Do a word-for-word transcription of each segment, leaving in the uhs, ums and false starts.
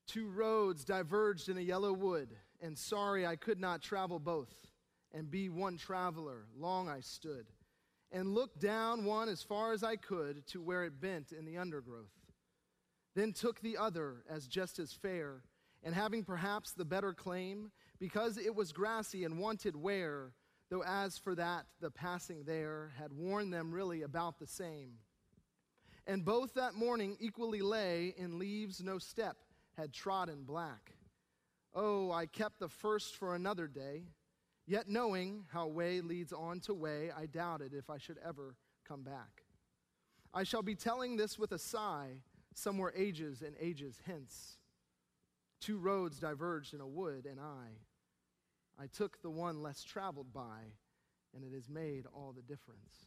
Two roads diverged in a yellow wood, and sorry I could not travel both, and be one traveler. Long I stood, and looked down one as far as I could to where it bent in the undergrowth. Then took the other as just as fair, and having perhaps the better claim, because it was grassy and wanted wear, though as for that the passing there had worn them really about the same. And both that morning equally lay in leaves no step had trodden black. Oh, I kept the first for another day, yet knowing how way leads on to way, I doubted if I should ever come back. I shall be telling this with a sigh, somewhere ages and ages hence. Two roads diverged in a wood, and I, I took the one less traveled by, and it has made all the difference.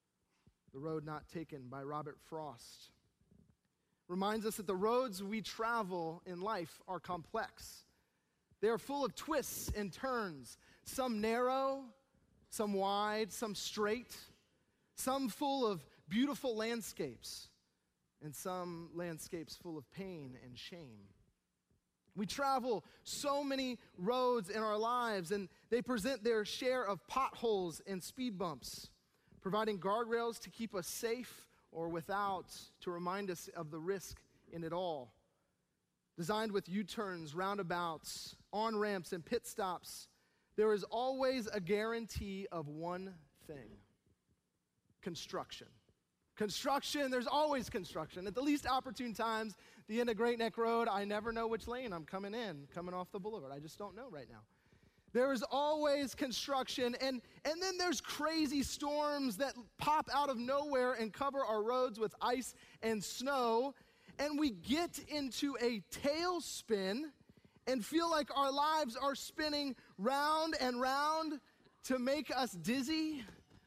The Road Not Taken by Robert Frost reminds us that the roads we travel in life are complex. They are full of twists and turns, some narrow, some wide, some straight, some full of beautiful landscapes, and some landscapes full of pain and shame. We travel so many roads in our lives, and they present their share of potholes and speed bumps, providing guardrails to keep us safe or without, to remind us of the risk in it all. Designed with U-turns, roundabouts, on-ramps, and pit stops, there is always a guarantee of one thing: construction. Construction, there's always construction. At the least opportune times, the end of Great Neck Road, I never know which lane I'm coming in, coming off the boulevard. I just don't know right now. There is always construction, and, and then there's crazy storms that pop out of nowhere and cover our roads with ice and snow, and we get into a tailspin and feel like our lives are spinning round and round to make us dizzy.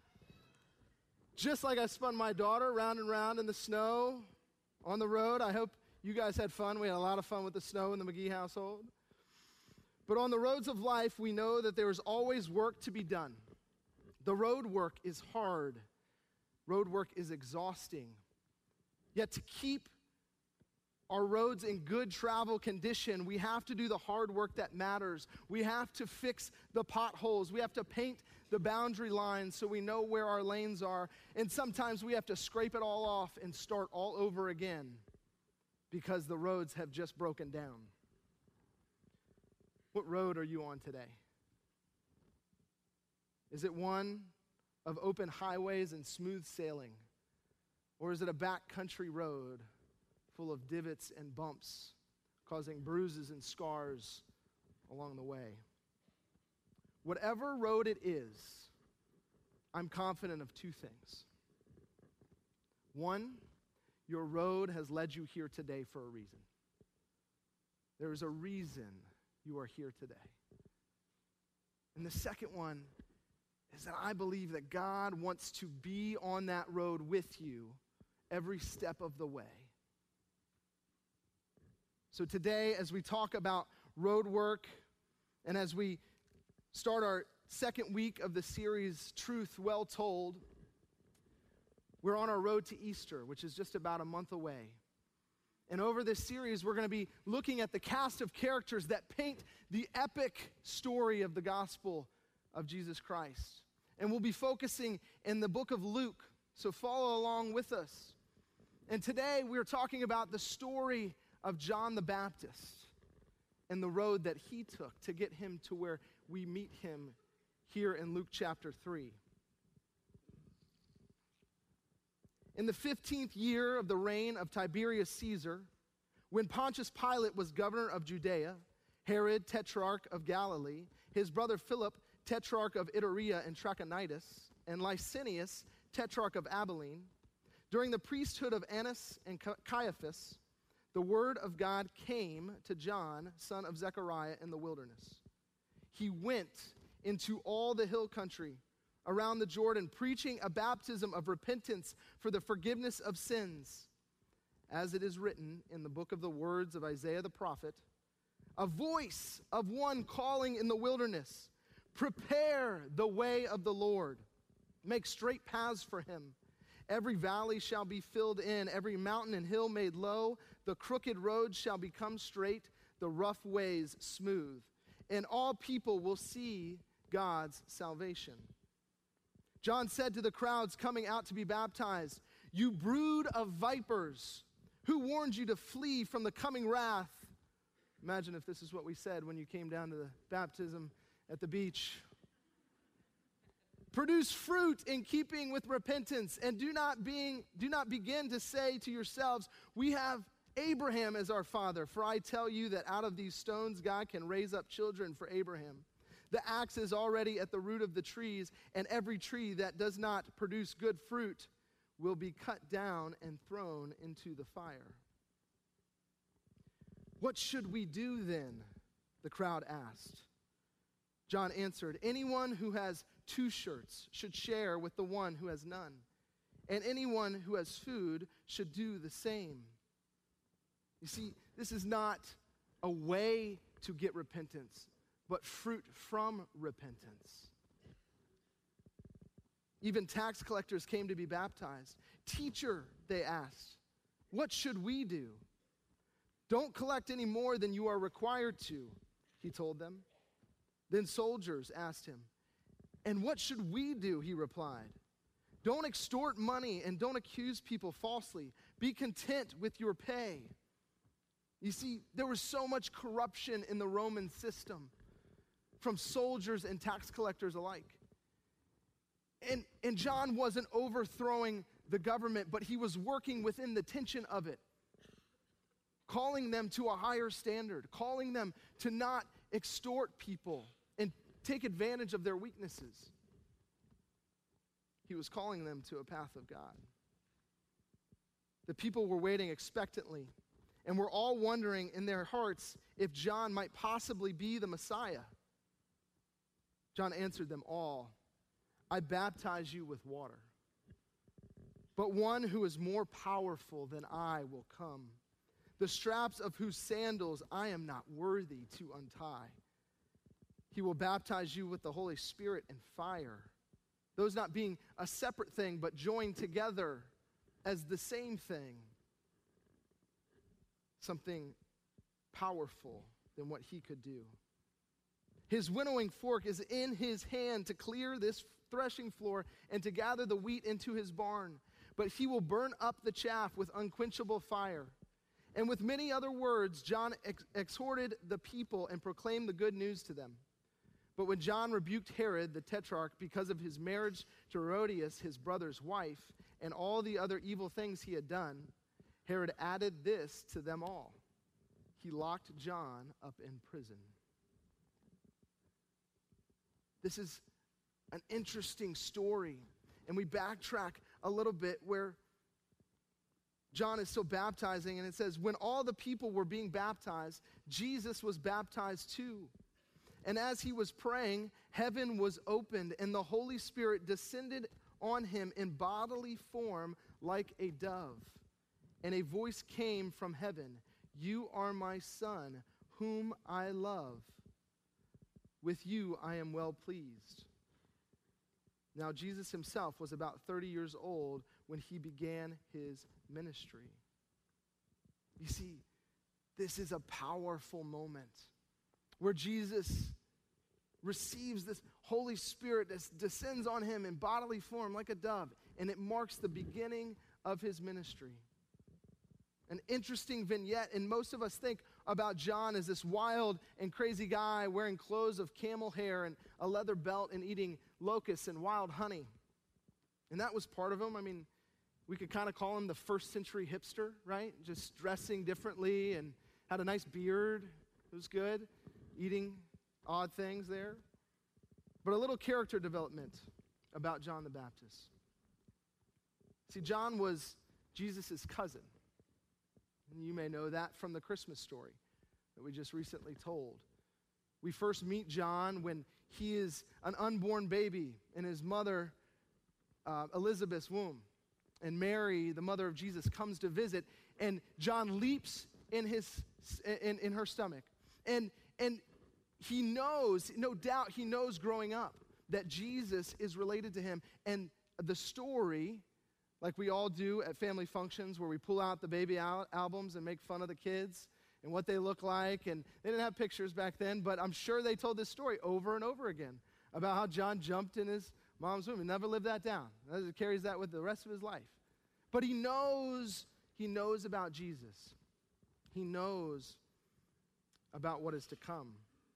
Just like I spun my daughter round and round in the snow on the road. I hope you guys had fun. We had a lot of fun with the snow in the McGee household. But on the roads of life, we know that there is always work to be done. The road work is hard. Road work is exhausting. Yet to keep our roads in good travel condition, we have to do the hard work that matters. We have to fix the potholes. We have to paint the boundary lines so we know where our lanes are. And sometimes we have to scrape it all off and start all over again because the roads have just broken down. What road are you on today? Is it one of open highways and smooth sailing? Or is it a backcountry road full of divots and bumps, causing bruises and scars along the way? Whatever road it is, I'm confident of two things. One, your road has led you here today for a reason. There is a reason you are here today. And the second one is that I believe that God wants to be on that road with you every step of the way. So today, as we talk about road work, and as we start our second week of the series, Truth Well Told, we're on our road to Easter, which is just about a month away. And over this series, we're going to be looking at the cast of characters that paint the epic story of the gospel of Jesus Christ. And we'll be focusing in the book of Luke, so follow along with us. And today, we're talking about the story of John the Baptist and the road that he took to get him to where we meet him here in Luke chapter three. In the fifteenth year of the reign of Tiberius Caesar, when Pontius Pilate was governor of Judea, Herod, tetrarch of Galilee, his brother Philip, tetrarch of Iturea and Trachonitis, and Lysanias, tetrarch of Abilene, during the priesthood of Annas and Caiaphas, the word of God came to John, son of Zechariah, in the wilderness. He went into all the hill country around the Jordan, preaching a baptism of repentance for the forgiveness of sins, as it is written in the book of the words of Isaiah the prophet, a voice of one calling in the wilderness, prepare the way of the Lord, make straight paths for him. Every valley shall be filled in, every mountain and hill made low. The crooked road shall become straight, the rough ways smooth, and all people will see God's salvation. John said to the crowds coming out to be baptized, "You brood of vipers, who warned you to flee from the coming wrath?" Imagine if this is what we said when you came down to the baptism at the beach. "Produce fruit in keeping with repentance, and do not being do not begin to say to yourselves, 'We have Abraham as our father.' For I tell you that out of these stones God can raise up children for Abraham. The axe is already at the root of the trees, and every tree that does not produce good fruit will be cut down and thrown into the fire." "What should we do then?" the crowd asked. John answered, "Anyone who has two shirts should share with the one who has none, and anyone who has food should do the same." You see, this is not a way to get repentance, but fruit from repentance. Even tax collectors came to be baptized. "Teacher," they asked, "what should we do?" "Don't collect any more than you are required to," he told them. Then soldiers asked him, "And what should we do?" he replied. "Don't extort money and don't accuse people falsely. Be content with your pay." You see, there was so much corruption in the Roman system from soldiers and tax collectors alike. And, and John wasn't overthrowing the government, but he was working within the tension of it, calling them to a higher standard, calling them to not extort people and take advantage of their weaknesses. He was calling them to a path of God. The people were waiting expectantly, and were all wondering in their hearts if John might possibly be the Messiah. John answered them all, "I baptize you with water, but one who is more powerful than I will come, the straps of whose sandals I am not worthy to untie. He will baptize you with the Holy Spirit and fire, those not being a separate thing, but joined together as the same thing." Something powerful than what he could do. "His winnowing fork is in his hand to clear this threshing floor and to gather the wheat into his barn. But he will burn up the chaff with unquenchable fire." And with many other words, John ex- exhorted the people and proclaimed the good news to them. But when John rebuked Herod the tetrarch because of his marriage to Herodias, his brother's wife, and all the other evil things he had done, Herod added this to them all: he locked John up in prison. This is an interesting story, and we backtrack a little bit where John is still baptizing, and it says, when all the people were being baptized, Jesus was baptized too. And as he was praying, heaven was opened, and the Holy Spirit descended on him in bodily form like a dove. And a voice came from heaven, "You are my Son, whom I love. With you I am well pleased." Now Jesus himself was about thirty years old when he began his ministry. You see, this is a powerful moment where Jesus receives this Holy Spirit that descends on him in bodily form like a dove, and it marks the beginning of his ministry. An interesting vignette, and most of us think about John as this wild and crazy guy wearing clothes of camel hair and a leather belt and eating locusts and wild honey. And that was part of him. I mean, we could kind of call him the first century hipster, right? Just dressing differently and had a nice beard. It was good. Eating odd things there. But a little character development about John the Baptist. See, John was Jesus' cousin. And you may know that from the Christmas story that we just recently told. We first meet John when he is an unborn baby in his mother uh, Elizabeth's womb. And Mary, the mother of Jesus, comes to visit, and John leaps in his in, in her stomach. And and he knows, no doubt he knows growing up that Jesus is related to him. And the story, like we all do at family functions where we pull out the baby al- albums and make fun of the kids and what they look like. And they didn't have pictures back then, but I'm sure they told this story over and over again about how John jumped in his mom's womb and never lived that down. He carries that with the rest of his life. But he knows, he knows about Jesus. He knows about what is to come.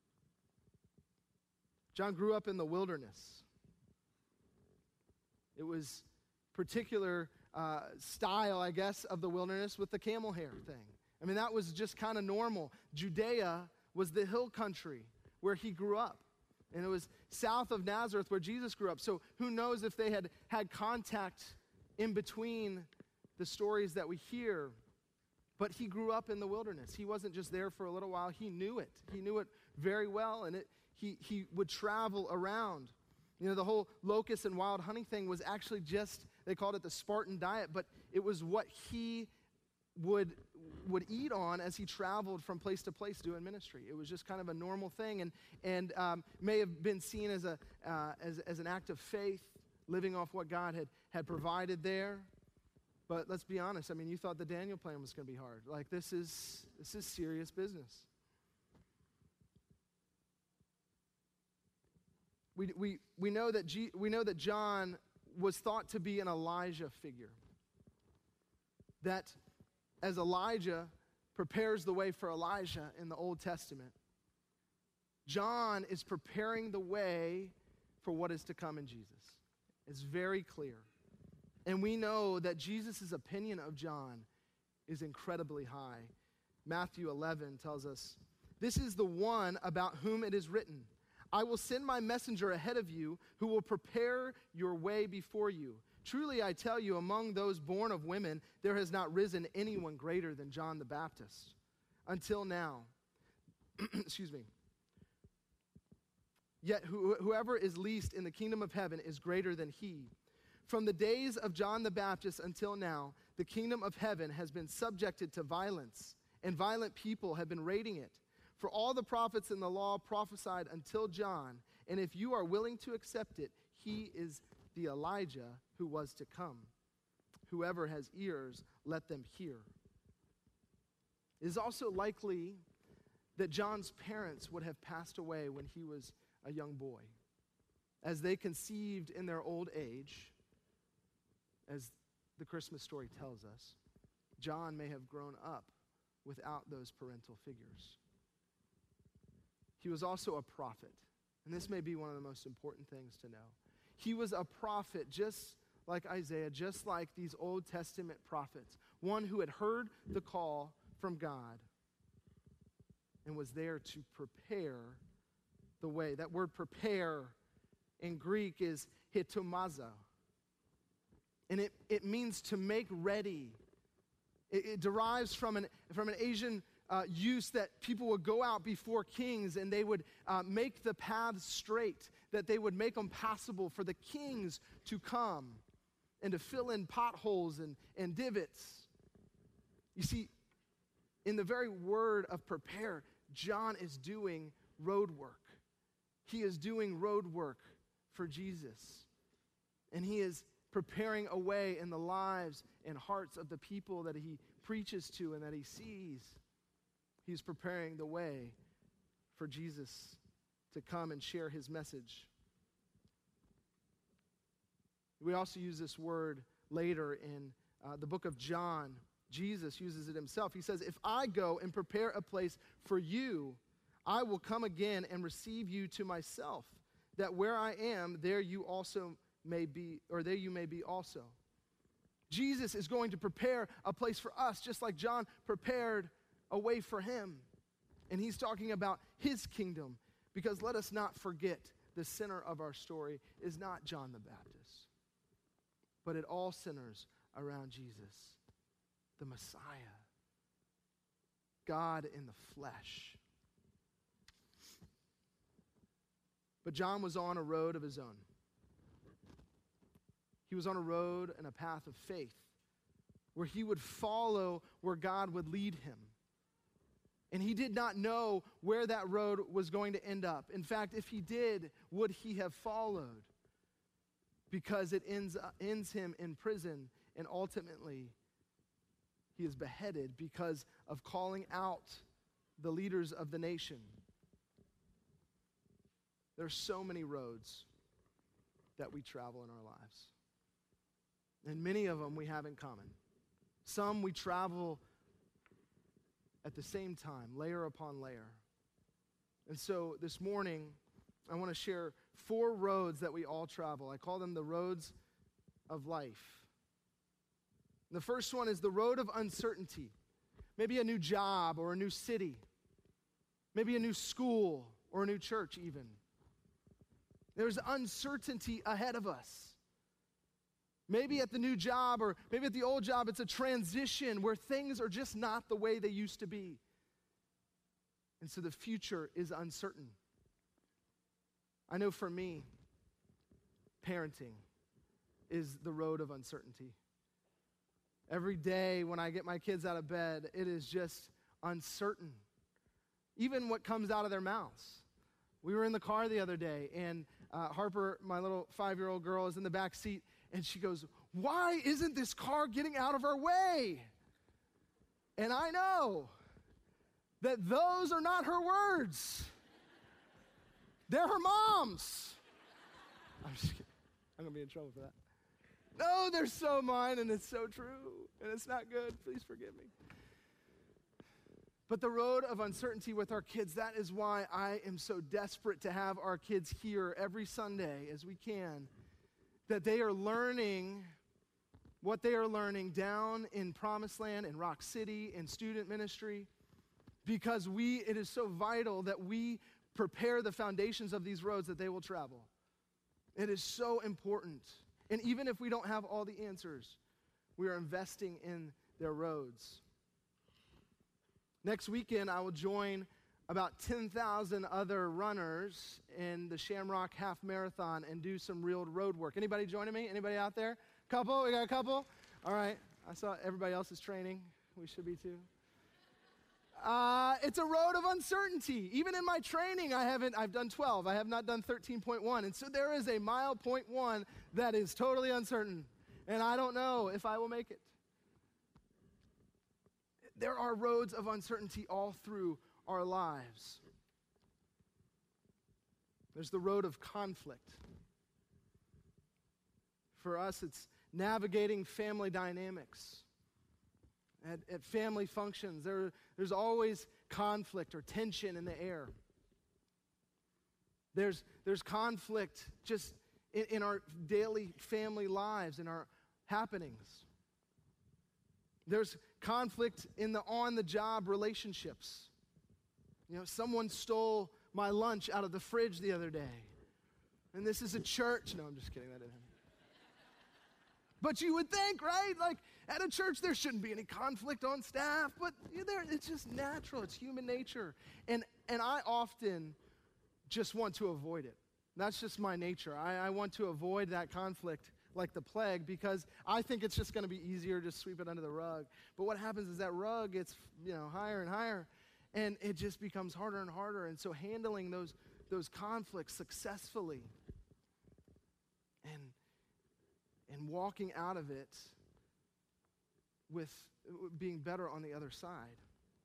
John grew up in the wilderness. It was particular uh, style, I guess, of the wilderness with the camel hair thing. I mean, that was just kind of normal. Judea was the hill country where he grew up. And it was south of Nazareth where Jesus grew up. So who knows if they had had contact in between the stories that we hear. But he grew up in the wilderness. He wasn't just there for a little while. He knew it. He knew it very well, and it, he, he would travel around. You know, the whole locust and wild honey thing was actually just, they called it the Spartan diet, but it was what he would would eat on as he traveled from place to place doing ministry. It was just kind of a normal thing, and and um, may have been seen as a uh, as as an act of faith, living off what God had had provided there. But let's be honest. I mean, you thought the Daniel plan was going to be hard. Like this is this is serious business. We we we know that G, we know that John was thought to be an Elijah figure. That as Elijah prepares the way for Elijah in the Old Testament, John is preparing the way for what is to come in Jesus. It's very clear. And we know that Jesus' opinion of John is incredibly high. Matthew eleven tells us, "This is the one about whom it is written, I will send my messenger ahead of you who will prepare your way before you. Truly I tell you, among those born of women, there has not risen anyone greater than John the Baptist until now." Excuse me. "Yet who, whoever is least in the kingdom of heaven is greater than he. From the days of John the Baptist until now, the kingdom of heaven has been subjected to violence, and violent people have been raiding it. For all the prophets in the law prophesied until John, and if you are willing to accept it, he is the Elijah who was to come. Whoever has ears, let them hear." It is also likely that John's parents would have passed away when he was a young boy. As they conceived in their old age, as the Christmas story tells us, John may have grown up without those parental figures. He was also a prophet, and this may be one of the most important things to know. He was a prophet just like Isaiah, just like these Old Testament prophets, one who had heard the call from God and was there to prepare the way. That word prepare in Greek is hitomazo, and it, it means to make ready. It, it derives from an, from an Asian uh, use that people would go out before kings and they would uh, make the paths straight, that they would make them passable for the kings to come and to fill in potholes and, and divots. You see, in the very word of prepare, John is doing road work. He is doing road work for Jesus. And he is preparing a way in the lives and hearts of the people that he preaches to and that he sees. He's preparing the way for Jesus to come and share his message. We also use this word later in uh, the book of John. Jesus uses it himself. He says, "If I go and prepare a place for you, I will come again and receive you to myself, that where I am, there you also may be, or there you may be also." Jesus is going to prepare a place for us, just like John prepared a way for him. And he's talking about his kingdom, because let us not forget, the center of our story is not John the Baptist, but it all centers around Jesus, the Messiah, God in the flesh. But John was on a road of his own. He was on a road and a path of faith where he would follow where God would lead him. And he did not know where that road was going to end up. In fact, if he did, would he have followed? Because it ends, uh, ends him in prison, and ultimately he is beheaded because of calling out the leaders of the nation. There are so many roads that we travel in our lives. And many of them we have in common. Some we travel at the same time, layer upon layer. And so this morning, I want to share four roads that we all travel. I call them the roads of life. The first one is the road of uncertainty. Maybe a new job or a new city. Maybe a new school or a new church even. There's uncertainty ahead of us. Maybe at the new job or maybe at the old job, it's a transition where things are just not the way they used to be. And so the future is uncertain. I know for me, parenting is the road of uncertainty. Every day when I get my kids out of bed, it is just uncertain. Even what comes out of their mouths. We were in the car the other day, and uh, Harper, my little five-year-old girl, is in the back seat, and she goes, "Why isn't this car getting out of our way?" And I know that those are not her words. They're her mom's. I'm just kidding. I'm going to be in trouble for that. No, they're so mine, and it's so true, and it's not good. Please forgive me. But the road of uncertainty with our kids, that is why I am so desperate to have our kids here every Sunday as we can, that they are learning what they are learning down in Promised Land, in Rock City, in student ministry, because we, it is so vital that we prepare the foundations of these roads that they will travel. It is so important. And even if we don't have all the answers, we are investing in their roads. Next weekend, I will join about ten thousand other runners in the Shamrock Half Marathon and do some real road work. Anybody joining me? Anybody out there? Couple? We got a couple? All right. I saw everybody else is training. We should be too. Uh, it's a road of uncertainty. Even in my training, I haven't, I've done twelve. I have not done thirteen point one. And so there is a mile point one that is totally uncertain. And I don't know if I will make it. There are roads of uncertainty all through our lives. There's the road of conflict. For us, it's navigating family dynamics. At, at family functions, there, there's always conflict or tension in the air. There's, there's conflict just in, in our daily family lives, in our happenings. There's conflict in the on-the-job relationships. You know, someone stole my lunch out of the fridge the other day. And this is a church. No, I'm just kidding. That didn't happen. But you would think, right? Like, at a church, there shouldn't be any conflict on staff. But you know, there, it's just natural. It's human nature. And, and I often just want to avoid it. That's just my nature. I, I want to avoid that conflict like the plague, because I think it's just going to be easier to sweep it under the rug. But what happens is that rug gets, you know, higher and higher, and it just becomes harder and harder. And so handling those those conflicts successfully and and walking out of it with being better on the other side.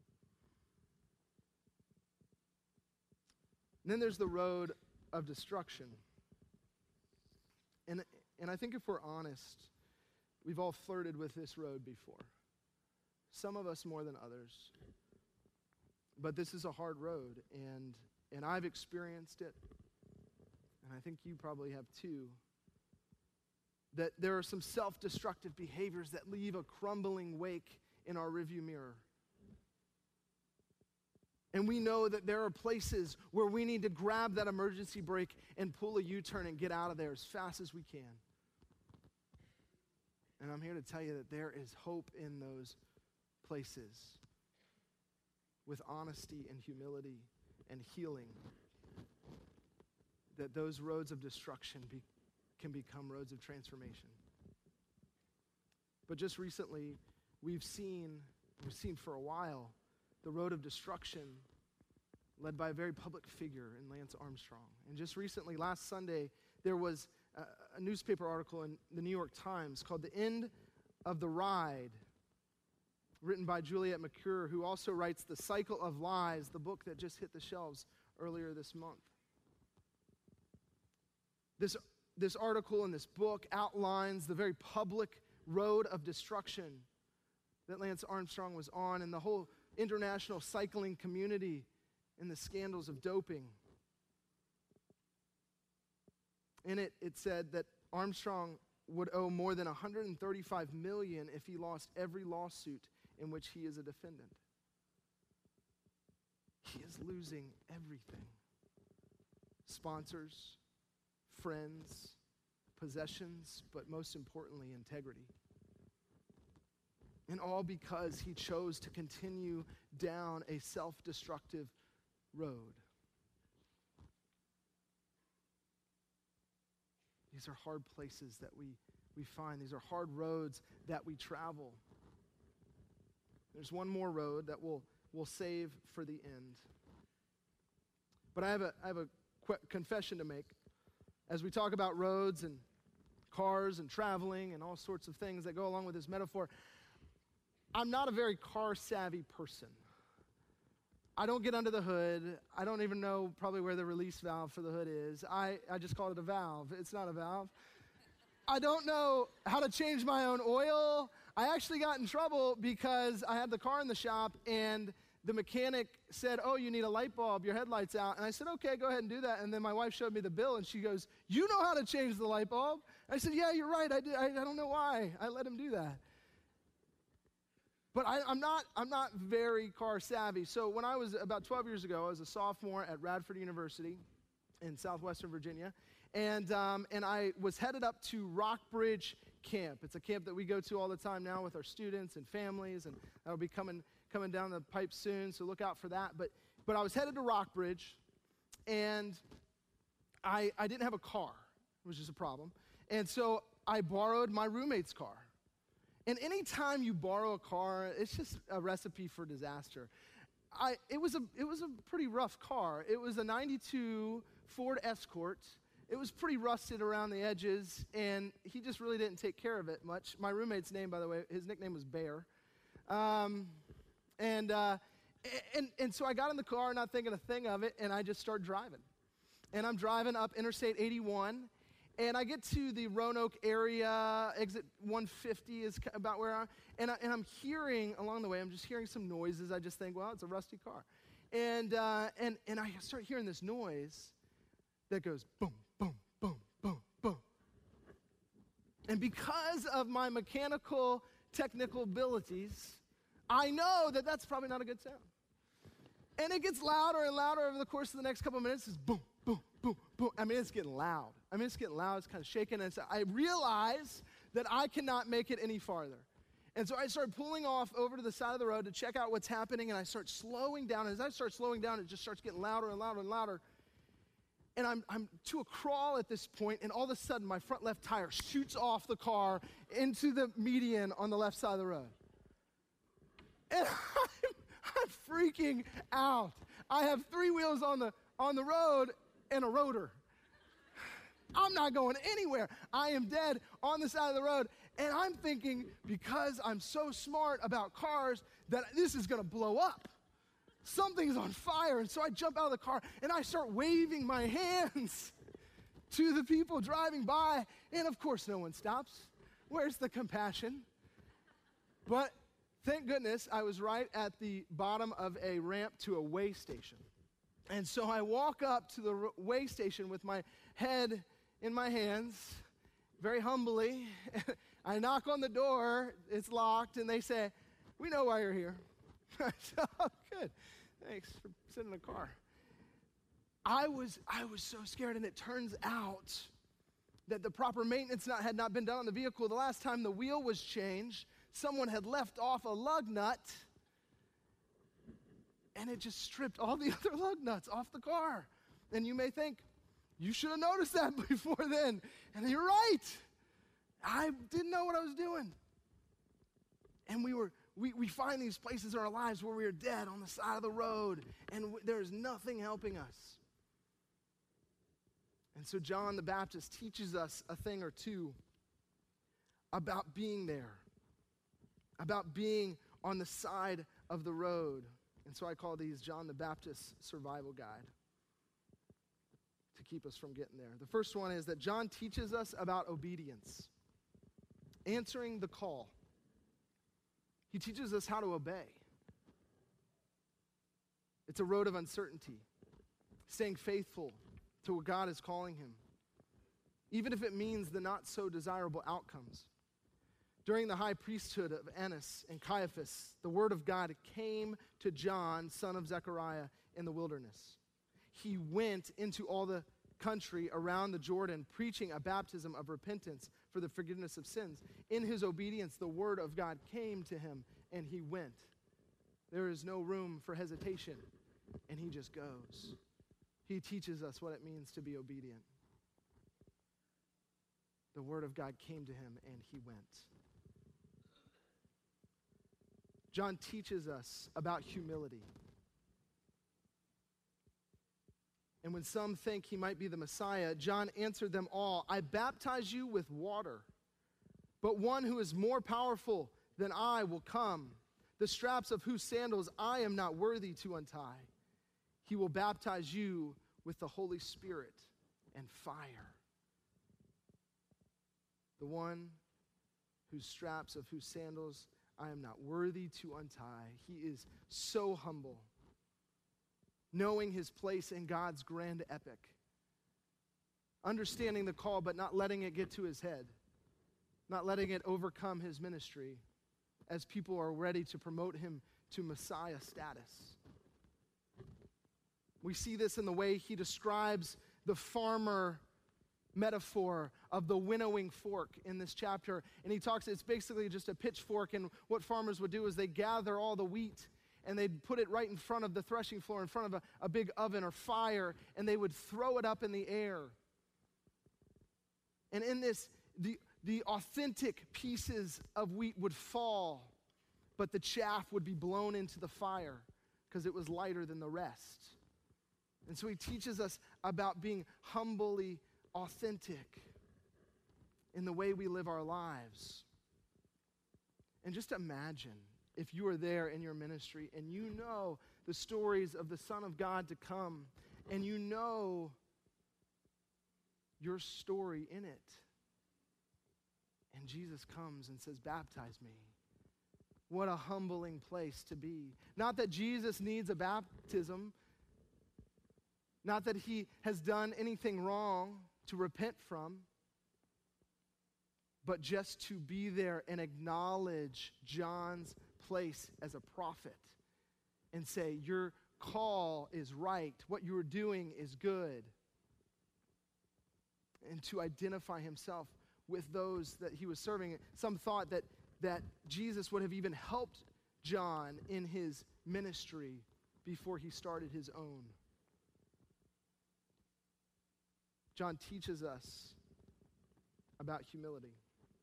And then there's the road of destruction. And And I think if we're honest, we've all flirted with this road before. Some of us more than others. But this is a hard road, and, and I've experienced it, and I think you probably have too, that there are some self-destructive behaviors that leave a crumbling wake in our rearview mirror. And we know that there are places where we need to grab that emergency brake and pull a U-turn and get out of there as fast as we can. And I'm here to tell you that there is hope in those places with honesty and humility and healing, that those roads of destruction be, can become roads of transformation. But just recently, we've seen, we've seen for a while, the road of destruction led by a very public figure in Lance Armstrong. And just recently, last Sunday, there was a, a newspaper article in the New York Times called "The End of the Ride written by Juliet McClure, who also writes The Cycle of Lies, the book that just hit the shelves earlier this month. This, this article in this book outlines the very public road of destruction that Lance Armstrong was on, and the whole international cycling community and the scandals of doping. In it, it said that Armstrong would owe more than one hundred thirty-five million dollars if he lost every lawsuit in which he is a defendant. He is losing everything. Sponsors, friends, possessions, but most importantly, integrity. And all because he chose to continue down a self-destructive road. These are hard places that we, we find. These are hard roads that we travel. There's one more road that we'll, we'll save for the end. But I have a, I have a qu- confession to make. As we talk about roads and cars and traveling and all sorts of things that go along with this metaphor, I'm not a very car-savvy person. I don't get under the hood. I don't even know probably where the release valve for the hood is. I, I just call it a valve. It's not a valve. I don't know how to change my own oil. I actually got in trouble because I had the car in the shop and the mechanic said, oh, you need a light bulb, your headlight's out. And I said, okay, go ahead and do that. And then my wife showed me the bill and she goes, you know how to change the light bulb? I said, yeah, you're right. I, did. I, I don't know why I let him do that. But I, I'm not I'm not very car savvy. So when I was about twelve years ago, I was a sophomore at Radford University in southwestern Virginia. And, um, and I was headed up to Rockbridge Camp. It's a camp that we go to all the time now with our students and families, and that'll be coming coming down the pipe soon, so look out for that. But but I was headed to Rockbridge, and I I didn't have a car, which is a problem. And so I borrowed my roommate's car. And anytime you borrow a car, it's just a recipe for disaster. I it was a it was a pretty rough car. It was a ninety-two Ford Escort. It was pretty rusted around the edges, and he just really didn't take care of it much. My roommate's name, by the way, his nickname was Bear. Um, and, uh, and, and so I got in the car, not thinking a thing of it, and I just started driving. And I'm driving up Interstate eighty-one, and I get to the Roanoke area, exit one fifty is about where I am, and, I, and I'm hearing, along the way, I'm just hearing some noises. I just think, well, it's a rusty car. And, uh, and, and I start hearing this noise that goes boom, boom, boom, boom, boom. And because of my mechanical technical abilities, I know that that's probably not a good sound. And it gets louder and louder over the course of the next couple of minutes. It's boom, boom, boom, boom. I mean, it's getting loud. I mean, it's getting loud. It's kind of shaking. And so I realize that I cannot make it any farther. And so I start pulling off over to the side of the road to check out what's happening, and I start slowing down. And as I start slowing down, it just starts getting louder and louder and louder. And I'm, I'm to a crawl at this point, and all of a sudden, my front left tire shoots off the car into the median on the left side of the road. And I'm, I'm freaking out. I have three wheels on the on the road and a rotor. I'm not going anywhere. I am dead on the side of the road. And I'm thinking, because I'm so smart about cars, that this is going to blow up. Something's on fire. And so I jump out of the car, and I start waving my hands to the people driving by. And, of course, no one stops. Where's the compassion? But thank goodness I was right at the bottom of a ramp to a way station. And so I walk up to the way station with my head in my hands, very humbly. I knock on the door. It's locked, and they say, "We know why you're here." I said, "Oh, good. Thanks for sitting in the car." I was I was so scared, and it turns out that the proper maintenance not, had not been done on the vehicle. The last time the wheel was changed, someone had left off a lug nut, and it just stripped all the other lug nuts off the car. And you may think, you should have noticed that before then. And you're right. I didn't know what I was doing. And we were we, we find these places in our lives where we are dead on the side of the road, and w- there's nothing helping us. And so John the Baptist teaches us a thing or two about being there, about being on the side of the road. And so I call these John the Baptist's survival guide to keep us from getting there. The first one is that John teaches us about obedience, answering the call. He teaches us how to obey. It's a road of uncertainty, staying faithful to what God is calling him, even if it means the not so desirable outcomes. During the high priesthood of Annas and Caiaphas, the word of God came to John, son of Zechariah, in the wilderness. He went into all the country around the Jordan, preaching a baptism of repentance for the forgiveness of sins. In his obedience, the word of God came to him, and he went. There is no room for hesitation, and he just goes. He teaches us what it means to be obedient. The word of God came to him, and he went. John teaches us about humility. And when some think he might be the Messiah, John answered them all, I baptize you with water, but one who is more powerful than I will come, the straps of whose sandals I am not worthy to untie. He will baptize you with the Holy Spirit and fire. The one whose straps of whose sandals I am not worthy to untie. He is so humble, knowing his place in God's grand epic, understanding the call but not letting it get to his head, not letting it overcome his ministry as people are ready to promote him to Messiah status. We see this in the way he describes the farmer metaphor of the winnowing fork in this chapter. And he talks, it's basically just a pitchfork, and what farmers would do is they gather all the wheat and they'd put it right in front of the threshing floor, in front of a, a big oven or fire, and they would throw it up in the air. And in this, the, the authentic pieces of wheat would fall, but the chaff would be blown into the fire because it was lighter than the rest. And so he teaches us about being humbly authentic in the way we live our lives. And just imagine if you are there in your ministry and you know the stories of the Son of God to come, and you know your story in it. And Jesus comes and says, baptize me. What a humbling place to be. Not that Jesus needs a baptism, not that he has done anything wrong to repent from, but just to be there and acknowledge John's place as a prophet and say, your call is right, what you are doing is good, and to identify himself with those that he was serving. Some thought that, that Jesus would have even helped John in his ministry before he started his own. John teaches us about humility.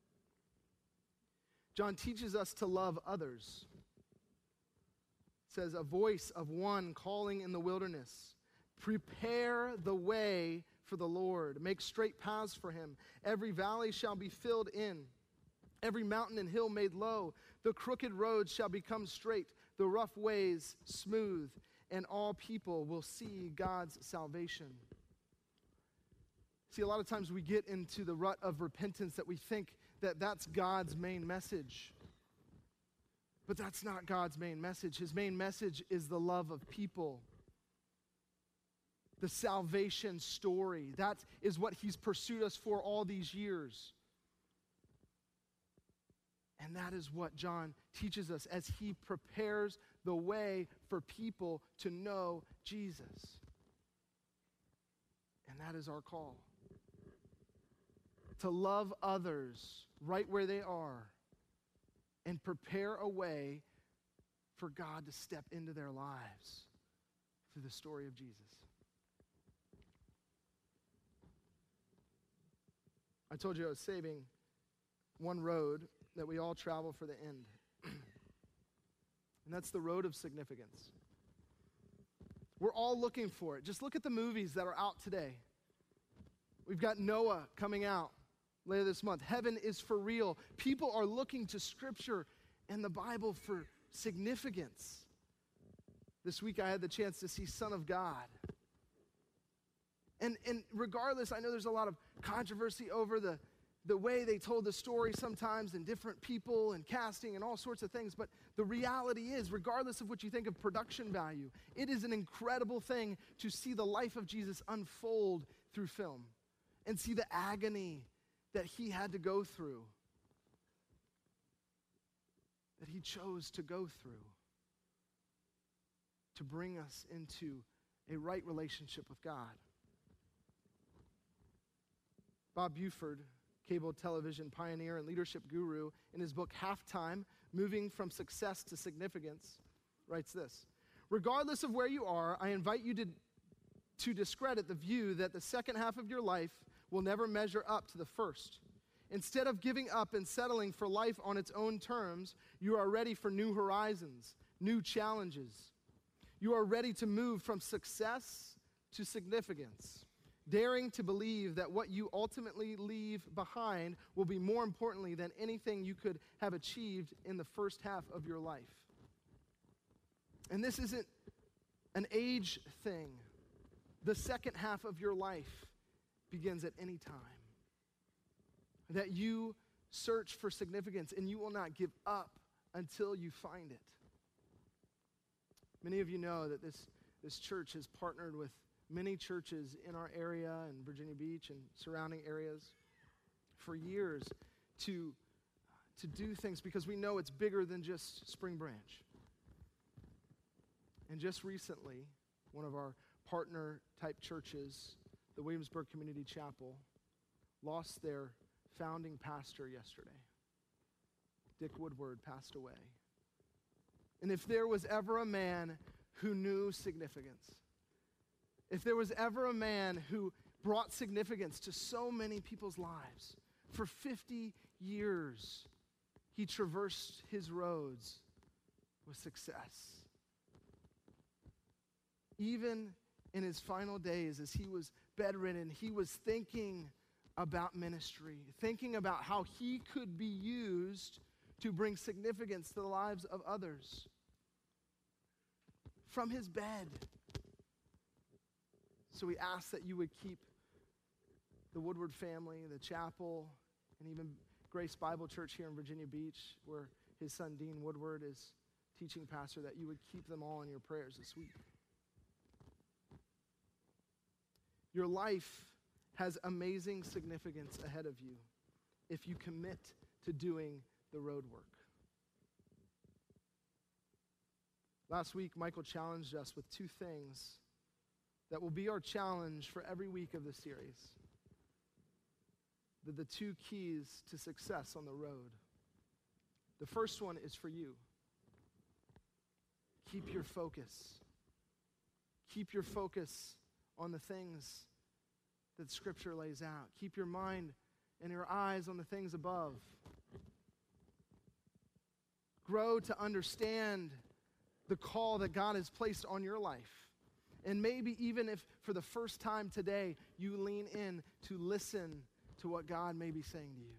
John teaches us to love others. It says, a voice of one calling in the wilderness, prepare the way for the Lord, make straight paths for him. Every valley shall be filled in, every mountain and hill made low. The crooked roads shall become straight, the rough ways smooth, and all people will see God's salvation. See, a lot of times we get into the rut of repentance that we think that that's God's main message. But that's not God's main message. His main message is the love of people, the salvation story. That is what he's pursued us for all these years. And that is what John teaches us as he prepares the way for people to know Jesus. And that is our call. To love others right where they are and prepare a way for God to step into their lives through the story of Jesus. I told you I was saving one road that we all travel for the end. And that's the road of significance. We're all looking for it. Just look at the movies that are out today. We've got Noah coming out later this month. Heaven is for real. People are looking to Scripture and the Bible for significance. This week I had the chance to see Son of God. And, and regardless, I know there's a lot of controversy over the, the way they told the story sometimes, and different people and casting and all sorts of things, but the reality is, regardless of what you think of production value, it is an incredible thing to see the life of Jesus unfold through film and see the agony that he had to go through, that he chose to go through to bring us into a right relationship with God. Bob Buford, cable television pioneer and leadership guru, in his book Halftime, Moving from Success to Significance, writes this: regardless of where you are, I invite you to, to discredit the view that the second half of your life will never measure up to the first. Instead of giving up and settling for life on its own terms, you are ready for new horizons, new challenges. You are ready to move from success to significance, daring to believe that what you ultimately leave behind will be more importantly than anything you could have achieved in the first half of your life. And this isn't an age thing. The second half of your life begins at any time. That you search for significance and you will not give up until you find it. Many of you know that this, this church has partnered with many churches in our area and Virginia Beach and surrounding areas for years to, to do things because we know it's bigger than just Spring Branch. And just recently, one of our partner-type churches, the Williamsburg Community Chapel, lost their founding pastor yesterday. Dick Woodward passed away. And if there was ever a man who knew significance, if there was ever a man who brought significance to so many people's lives, for fifty years, he traversed his roads with success. Even in his final days, as he was bedridden, he was thinking about ministry, thinking about how he could be used to bring significance to the lives of others. From his bed. So we ask that you would keep the Woodward family, the chapel, and even Grace Bible Church here in Virginia Beach, where his son Dean Woodward is teaching pastor, that you would keep them all in your prayers this week. Your life has amazing significance ahead of you if you commit to doing the road work. Last week, Michael challenged us with two things that will be our challenge for every week of this series. The, the two keys to success on the road. The first one is for you. Keep your focus. Keep your focus on the things that Scripture lays out. Keep your mind and your eyes on the things above. Grow to understand the call that God has placed on your life. And maybe even if for the first time today, you lean in to listen to what God may be saying to you.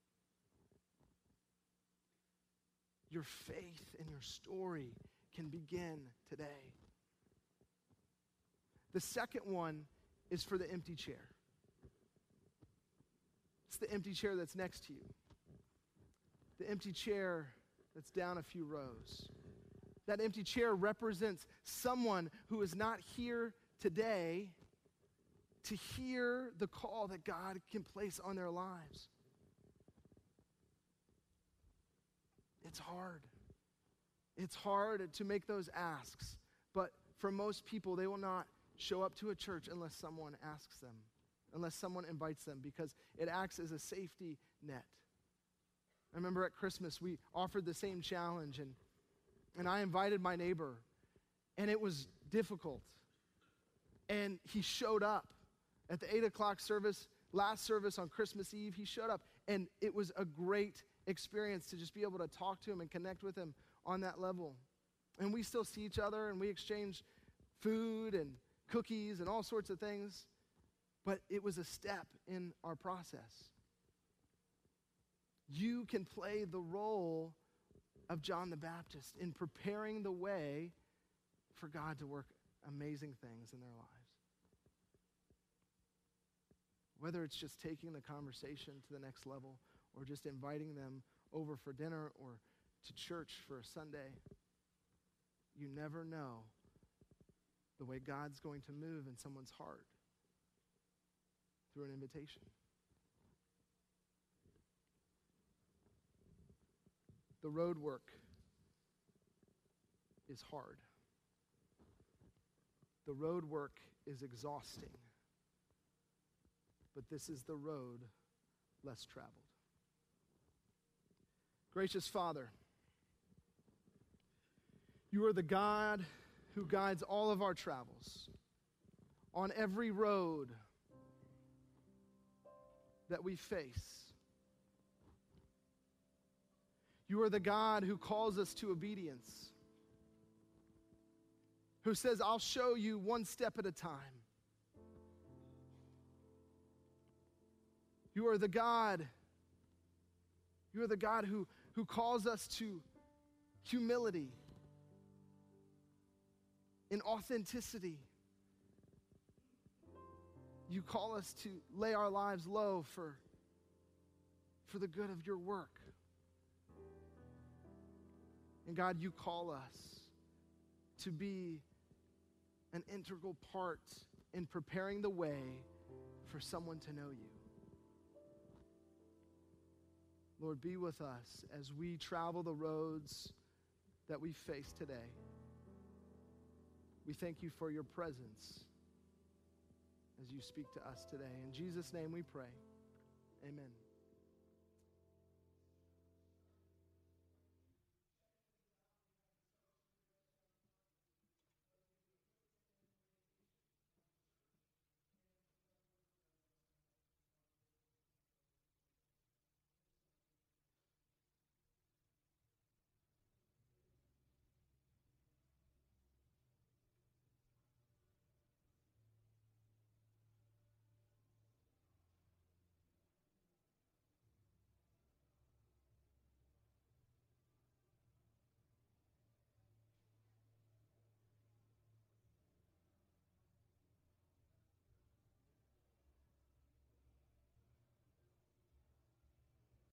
Your faith and your story can begin today. The second one is for the empty chair. It's the empty chair that's next to you. The empty chair that's down a few rows. That empty chair represents someone who is not here today to hear the call that God can place on their lives. It's hard. It's hard to make those asks, but for most people, they will not show up to a church unless someone asks them, unless someone invites them, because it acts as a safety net. I remember at Christmas, we offered the same challenge, and, and I invited my neighbor, and it was difficult. And he showed up at the eight o'clock service, last service on Christmas Eve. He showed up, and it was a great experience to just be able to talk to him and connect with him on that level. And we still see each other, and we exchange food and cookies and all sorts of things, but it was a step in our process. You can play the role of John the Baptist in preparing the way for God to work amazing things in their lives. Whether it's just taking the conversation to the next level or just inviting them over for dinner or to church for a Sunday, you never know the way God's going to move in someone's heart through an invitation. The road work is hard. The road work is exhausting. But this is the road less traveled. Gracious Father, you are the God who guides all of our travels on every road that we face. You are the God who calls us to obedience, who says, I'll show you one step at a time. You are the God, you are the God who, who calls us to humility, in authenticity. You call us to lay our lives low for, for the good of your work. And God, you call us to be an integral part in preparing the way for someone to know you. Lord, be with us as we travel the roads that we face today. We thank you for your presence as you speak to us today. In Jesus' name we pray. Amen.